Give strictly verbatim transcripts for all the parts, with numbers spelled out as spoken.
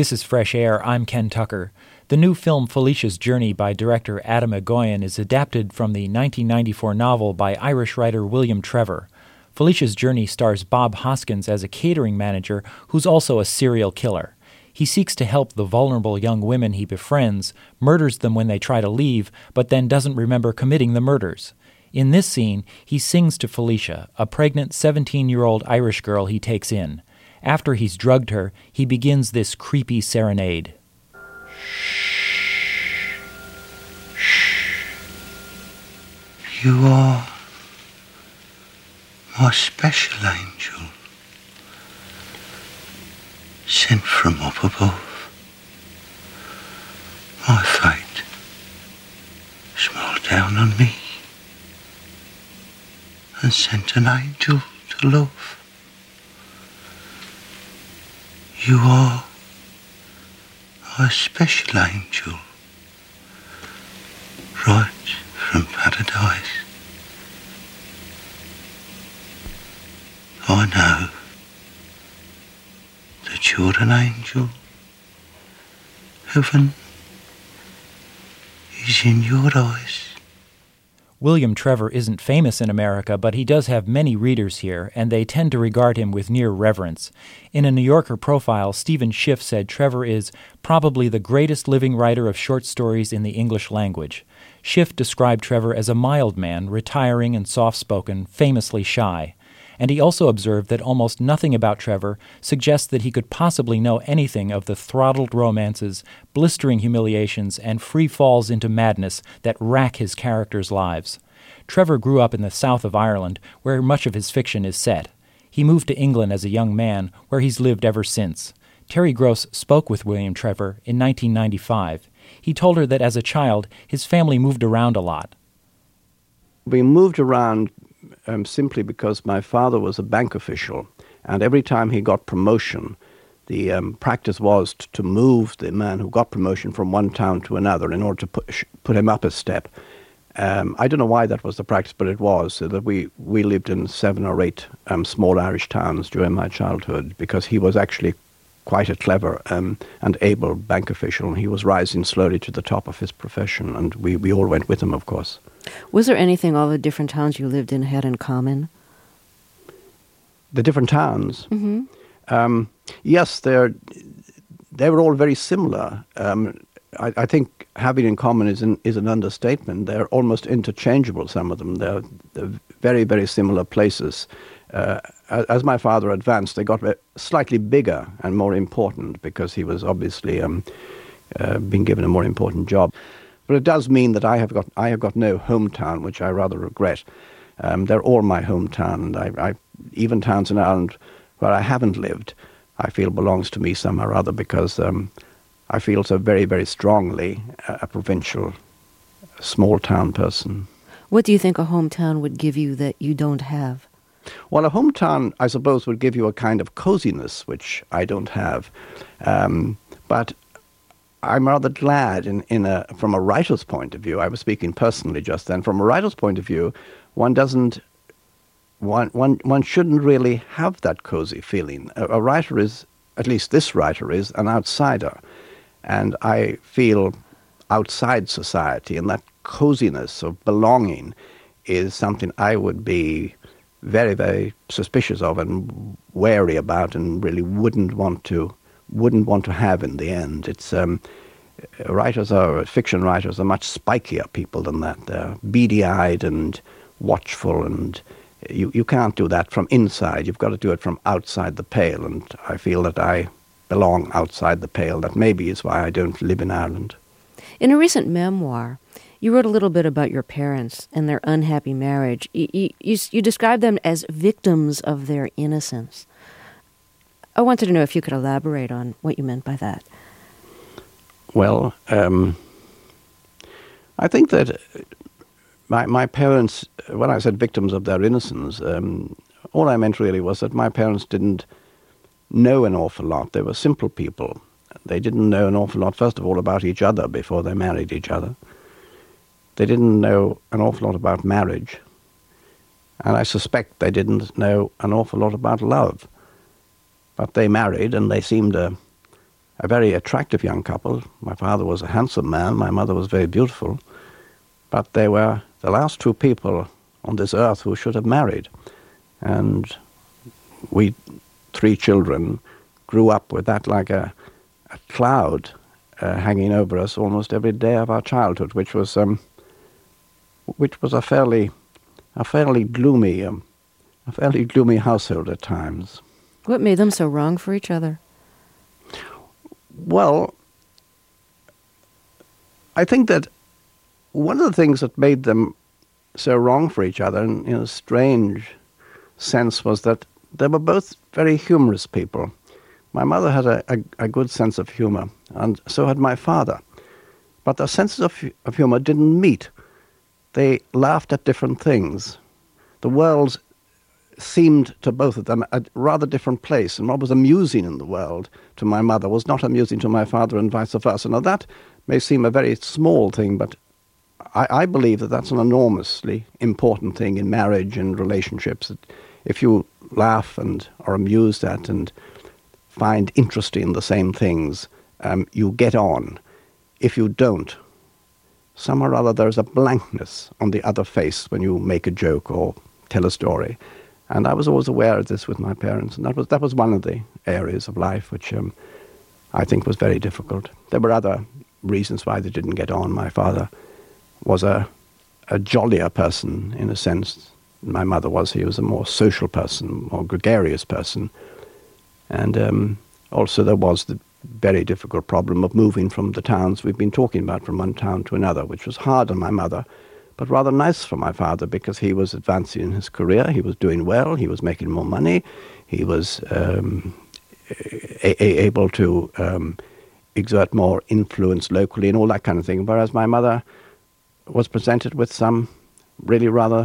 This is Fresh Air. I'm Ken Tucker. The new film Felicia's Journey by director Adam Egoyan is adapted from the nineteen ninety-four novel by Irish writer William Trevor. Felicia's Journey stars Bob Hoskins as a catering manager who's also a serial killer. He seeks to help the vulnerable young women he befriends, murders them when they try to leave, but then doesn't remember committing the murders. In this scene, he sings to Felicia, a pregnant seventeen-year-old Irish girl he takes in. After he's drugged her, he begins this creepy serenade. You are my special angel, sent from up above. My fate smiled down on me and sent an angel to love. You are my special angel, right from paradise. I know that you're an angel. Heaven is in your eyes. William Trevor isn't famous in America, but he does have many readers here, and they tend to regard him with near reverence. In a New Yorker profile, Stephen Schiff said Trevor is probably the greatest living writer of short stories in the English language. Schiff described Trevor as a mild man, retiring and soft-spoken, famously shy. And he also observed that almost nothing about Trevor suggests that he could possibly know anything of the throttled romances, blistering humiliations, and free falls into madness that rack his characters' lives. Trevor grew up in the south of Ireland, where much of his fiction is set. He moved to England as a young man, where he's lived ever since. Terry Gross spoke with William Trevor in nineteen ninety-five. He told her that as a child, his family moved around a lot. We moved around Um, simply because my father was a bank official, and every time he got promotion, the um, practice was t- to move the man who got promotion from one town to another in order to put, put him up a step. Um, I don't know why that was the practice, but it was, so that we, we lived in seven or eight um, small Irish towns during my childhood, because he was actually quite a clever um, and able bank official, and he was rising slowly to the top of his profession, and we, we all went with him, of course. Was there anything all the different towns you lived in had in common? The different towns? Mm-hmm. Um, yes, they're, they were all very similar. Um, I, I think having in common is an, is an understatement. They're almost interchangeable, some of them. They're, they're very, very similar places. Uh, as my father advanced, they got slightly bigger and more important because he was obviously um, uh, being given a more important job. But it does mean that I have got I have got no hometown, which I rather regret. Um, they're all my hometown, and I, I, even towns in Ireland where I haven't lived, I feel belongs to me somehow or other, because um, I feel so very, very strongly a, a provincial, small-town person. What do you think a hometown would give you that you don't have? Well, a hometown, I suppose, would give you a kind of coziness, which I don't have. Um, but I'm rather glad, in, in a, from a writer's point of view, I was speaking personally just then, from a writer's point of view, one doesn't, one, one, one shouldn't really have that cozy feeling. A, a writer is, at least this writer is, an outsider. And I feel outside society, and that coziness of belonging is something I would be very, very suspicious of and wary about, and really wouldn't want to wouldn't want to have in the end. It's um, writers are fiction writers are much spikier people than that. They're beady-eyed and watchful, and you you can't do that from inside. You've got to do it from outside the pale, and I feel that I belong outside the pale. That maybe is why I don't live in Ireland. In a recent memoir, you wrote a little bit about your parents and their unhappy marriage. You, you, you, you described them as victims of their innocence. I wanted to know if you could elaborate on what you meant by that. Well, um, I think that my my parents, when I said victims of their innocence, um, all I meant really was that my parents didn't know an awful lot. They were simple people. They didn't know an awful lot, first of all, about each other before they married each other. They didn't know an awful lot about marriage. And I suspect they didn't know an awful lot about love. But they married, and they seemed a, a very attractive young couple. My father was a handsome man. My mother was very beautiful. But they were the last two people on this earth who should have married. And we, three children, grew up with that like a, a cloud uh, hanging over us almost every day of our childhood, which was um, which was a fairly a fairly gloomy um, a fairly gloomy household at times. What made them so wrong for each other? Well, I think that one of the things that made them so wrong for each other, in, in a strange sense, was that they were both very humorous people. My mother had a, a, a good sense of humor, and so had my father. But their senses of, of humor didn't meet. They laughed at different things. The world seemed to both of them a rather different place, and what was amusing in the world to my mother was not amusing to my father, and vice versa. Now that may seem a very small thing, but I, I believe that that's an enormously important thing in marriage and relationships. That if you laugh and are amused at and find interest in the same things, um, you get on. If you don't, somehow or other there's a blankness on the other face when you make a joke or tell a story. And I was always aware of this with my parents, and that was that was one of the areas of life which um, I think was very difficult. There were other reasons why they didn't get on. My father was a, a jollier person, in a sense. My mother was. He was a more social person, more gregarious person. And um, also there was the very difficult problem of moving from the towns we've been talking about, from one town to another, which was hard on my mother, but rather nice for my father, because he was advancing in his career, he was doing well, he was making more money, he was um, a- a- able to um, exert more influence locally and all that kind of thing, whereas my mother was presented with some really rather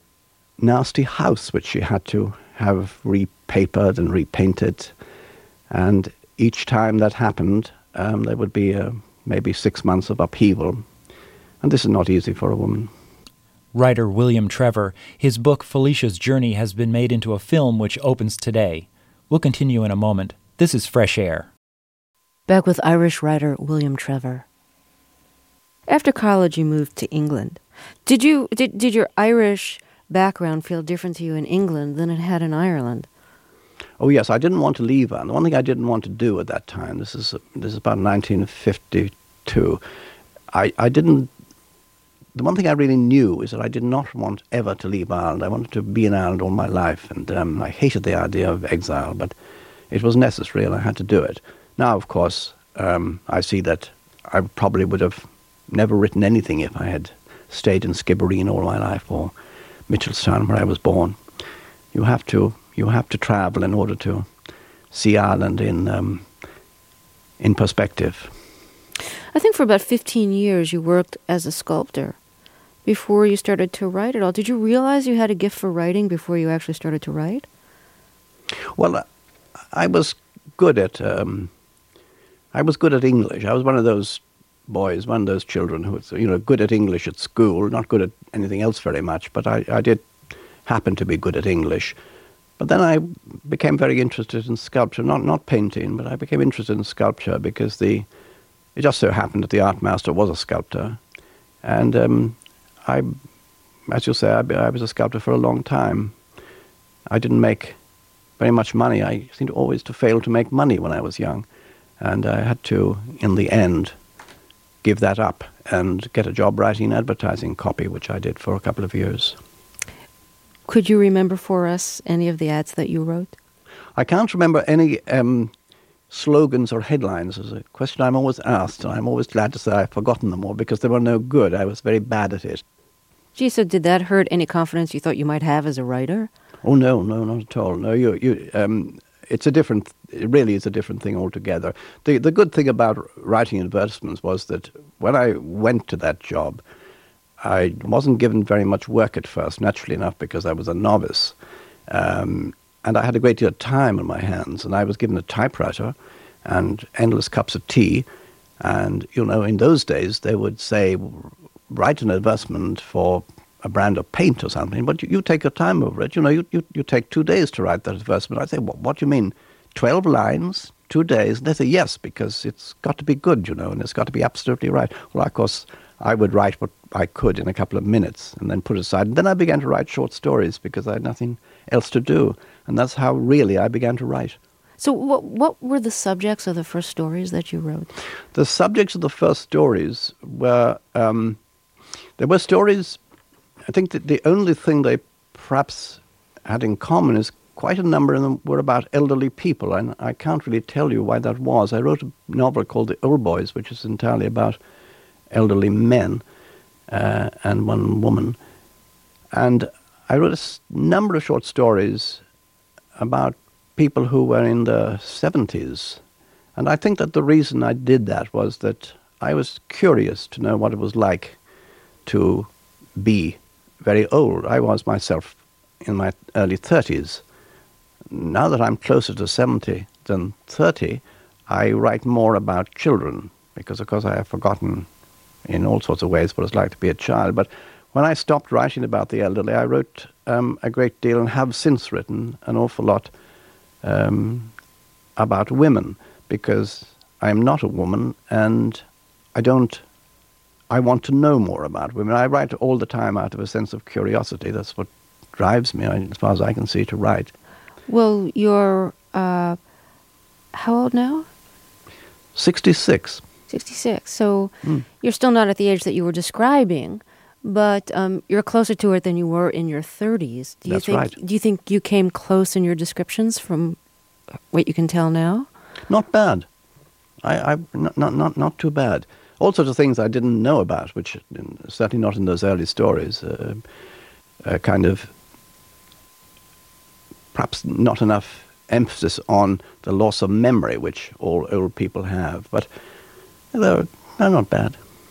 nasty house which she had to have repapered and repainted, and each time that happened um, there would be uh, maybe six months of upheaval, and this is not easy for a woman. Writer William Trevor. His book Felicia's Journey has been made into a film which opens today. We'll continue in a moment. This is Fresh Air. Back with Irish writer William Trevor. After college, you moved to England. Did you did did your Irish background feel different to you in England than it had in Ireland? Oh yes, I didn't want to leave Ireland. The one thing I didn't want to do at that time, this is this is about nineteen fifty-two, I, I didn't, the one thing I really knew is that I did not want ever to leave Ireland. I wanted to be in Ireland all my life, and um, I hated the idea of exile, but it was necessary and I had to do it. Now, of course, um, I see that I probably would have never written anything if I had stayed in Skibbereen all my life, or Mitchelstown, where I was born. You have to you have to travel in order to see Ireland in um, in perspective. I think for about fifteen years you worked as a sculptor before you started to write at all. Did you realize you had a gift for writing before you actually started to write? Well, I was good at um, I was good at English. I was one of those boys, one of those children who was, you know, good at English at school, not good at anything else very much, but I, I did happen to be good at English. But then I became very interested in sculpture, not not painting, but I became interested in sculpture because the it just so happened that the art master was a sculptor. And um, I, as you say, I, I was a sculptor for a long time. I didn't make very much money. I seemed always to fail to make money when I was young. And I had to, in the end, give that up and get a job writing advertising copy, which I did for a couple of years. Could you remember for us any of the ads that you wrote? I can't remember any um, slogans or headlines. Is a question I'm always asked, and I'm always glad to say I've forgotten them all because they were no good. I was very bad at it. Gee, so did that hurt any confidence you thought you might have as a writer? Oh, no, no, not at all. No, you, you, um, it's a different, it really is a different thing altogether. The, the good thing about writing advertisements was that when I went to that job, I wasn't given very much work at first, naturally enough, because I was a novice. Um, and I had a great deal of time on my hands, and I was given a typewriter and endless cups of tea. And, you know, in those days, they would say, write an advertisement for a brand of paint or something, but you, you take your time over it. You know, you, you, you take two days to write that advertisement. I say, what, what do you mean? Twelve lines, two days. And they say, yes, because it's got to be good, you know, and it's got to be absolutely right. Well, of course, I would write what I could in a couple of minutes and then put it aside. And then I began to write short stories because I had nothing else to do. And that's how really I began to write. So what what were the subjects of the first stories that you wrote? The subjects of the first stories were, um, there were stories, I think that the only thing they perhaps had in common is quite a number of them were about elderly people, and I can't really tell you why that was. I wrote a novel called The Old Boys, which is entirely about elderly men uh, and one woman. And I wrote a s- number of short stories about people who were in their seventies. And I think that the reason I did that was that I was curious to know what it was like to be very old. I was myself in my early thirties. Now that I'm closer to seventy than thirty, I write more about children because, of course, I have forgotten in all sorts of ways what it's like to be a child. But when I stopped writing about the elderly, I wrote um, a great deal and have since written an awful lot um, about women because I am not a woman and I don't, I want to know more about women. I write all the time out of a sense of curiosity. That's what drives me, as far as I can see, to write. Well, you're, uh, how old now? sixty-six. sixty-six. So Mm. you're still not at the age that you were describing, but um, you're closer to it than you were in your thirties. Do you That's think, right. Do you think you came close in your descriptions from what you can tell now? Not bad. I, I not, not not not too bad. All sorts of things I didn't know about, which in, certainly not in those early stories. Uh, uh, kind of perhaps not enough emphasis on the loss of memory, which all old people have. But they're, they're not bad.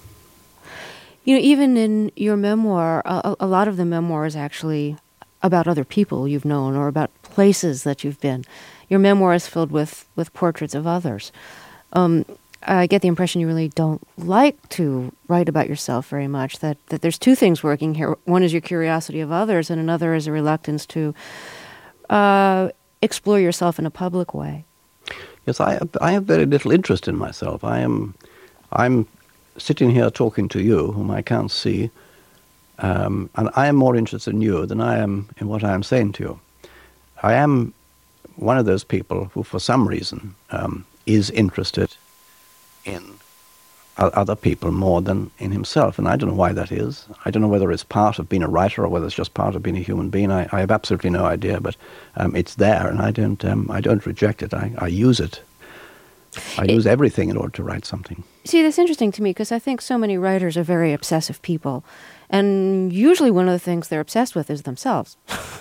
You know, even in your memoir, a, a lot of the memoir is actually about other people you've known or about places that you've been. Your memoir is filled with, with portraits of others. Um, I get the impression you really don't like to write about yourself very much, that, that there's two things working here. One is your curiosity of others, and another is a reluctance to uh, explore yourself in a public way. Yes, I I have very little interest in myself. I am, I'm sitting here talking to you, whom I can't see, um, and I am more interested in you than I am in what I am saying to you. I am one of those people who, for some reason, um, is interested in other people more than in himself, and I don't know why that is. I don't know whether it's part of being a writer or whether it's just part of being a human being. I, I have absolutely no idea, but um, it's there, and I don't. Um, I don't reject it. I, I use it. I It- use everything in order to write something. See, that's interesting to me because I think so many writers are very obsessive people. And usually one of the things they're obsessed with is themselves.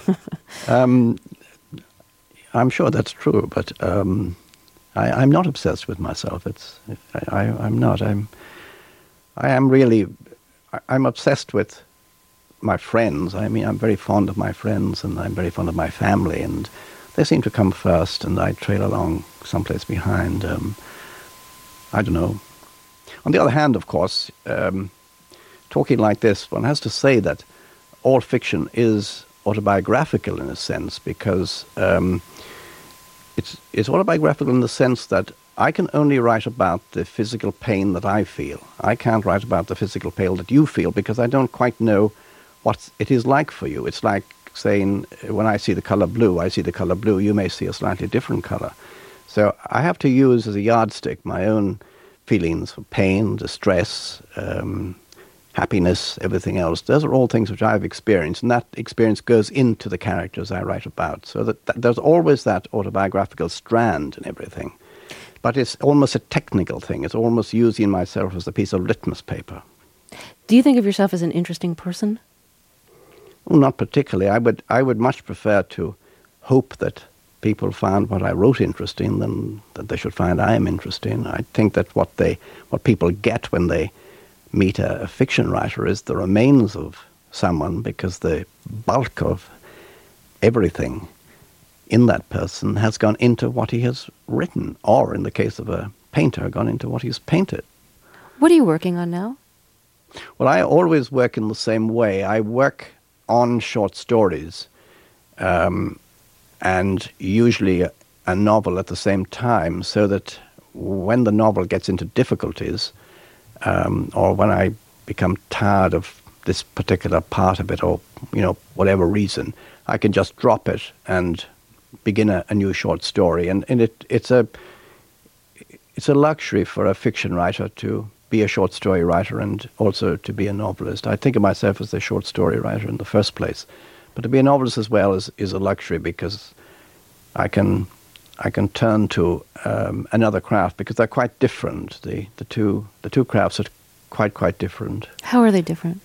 Um, I'm sure that's true, but um, I, I'm not obsessed with myself. It's I, I, I'm not. I'm. I am really. I, I'm obsessed with my friends. I mean, I'm very fond of my friends, and I'm very fond of my family, and they seem to come first, and I trail along someplace behind. Um, I don't know. On the other hand, of course, um, talking like this, one has to say that all fiction is autobiographical in a sense, because um, it's it's autobiographical in the sense that I can only write about the physical pain that I feel. I can't write about the physical pain that you feel because I don't quite know what it is like for you. It's like saying, when I see the color blue, I see the color blue. You may see a slightly different color. So I have to use as a yardstick my own feelings of pain, distress, um, happiness, everything else. Those are all things which I've experienced, and that experience goes into the characters I write about. So that, that there's always that autobiographical strand in everything. But it's almost a technical thing. It's almost using myself as a piece of litmus paper. Do you think of yourself as an interesting person? Well, not particularly. I would I would much prefer to hope that people found what I wrote interesting than that they should find I am interesting. I think that what they what people get when they meet a, a fiction writer is the remains of someone, because the bulk of everything in that person has gone into what he has written, or in the case of a painter, gone into what he's painted. What are you working on now? Well, I always work in the same way. I work on short stories, um, and usually a novel at the same time, so that when the novel gets into difficulties, um, or when I become tired of this particular part of it, or, you know, whatever reason, I can just drop it and begin a, a new short story. And, and it, it's a it's a luxury for a fiction writer to be a short story writer and also to be a novelist. I think of myself as a short story writer in the first place, but to be a novelist as well is, is a luxury, because I can I can turn to um, another craft, because they're quite different. The the two the two crafts are quite quite different. How are they different?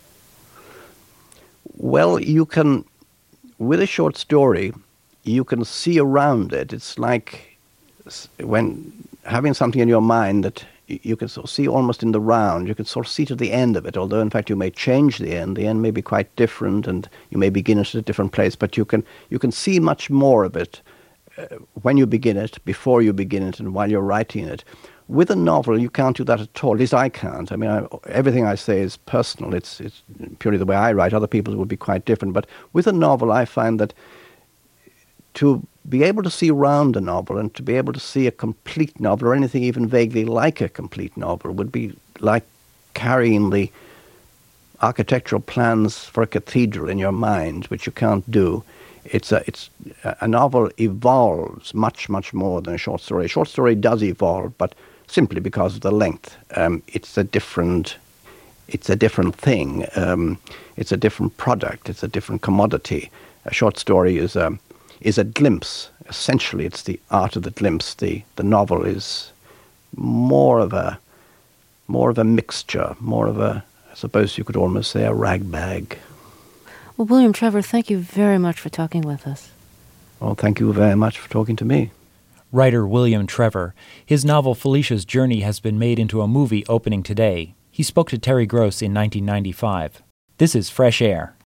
Well, you can, with a short story, you can see around it. It's like when having something in your mind that you can sort of see almost in the round. You can sort of see to the end of it, although in fact you may change the end. The end may be quite different, and you may begin it at a different place, but you can you can see much more of it uh, when you begin it, before you begin it, and while you're writing it. With a novel, you can't do that at all. At least I can't. I mean, I, everything I say is personal. It's it's purely the way I write. Other people would be quite different. But with a novel, I find that to be able to see around a novel and to be able to see a complete novel, or anything even vaguely like a complete novel, would be like carrying the architectural plans for a cathedral in your mind, which you can't do. It's a, it's a novel evolves much, much more than a short story. A short story does evolve, but simply because of the length. Um, it's a different, it's a different thing. Um, it's a different product. It's a different commodity. A short story is a is a glimpse. Essentially, it's the art of the glimpse. The the novel is more of a more of a mixture, more of a, I suppose you could almost say, a ragbag. Well, William Trevor, thank you very much for talking with us. Well, thank you very much for talking to me. Writer William Trevor. His novel Felicia's Journey has been made into a movie opening today. He spoke to Terry Gross in nineteen ninety-five. This is Fresh Air.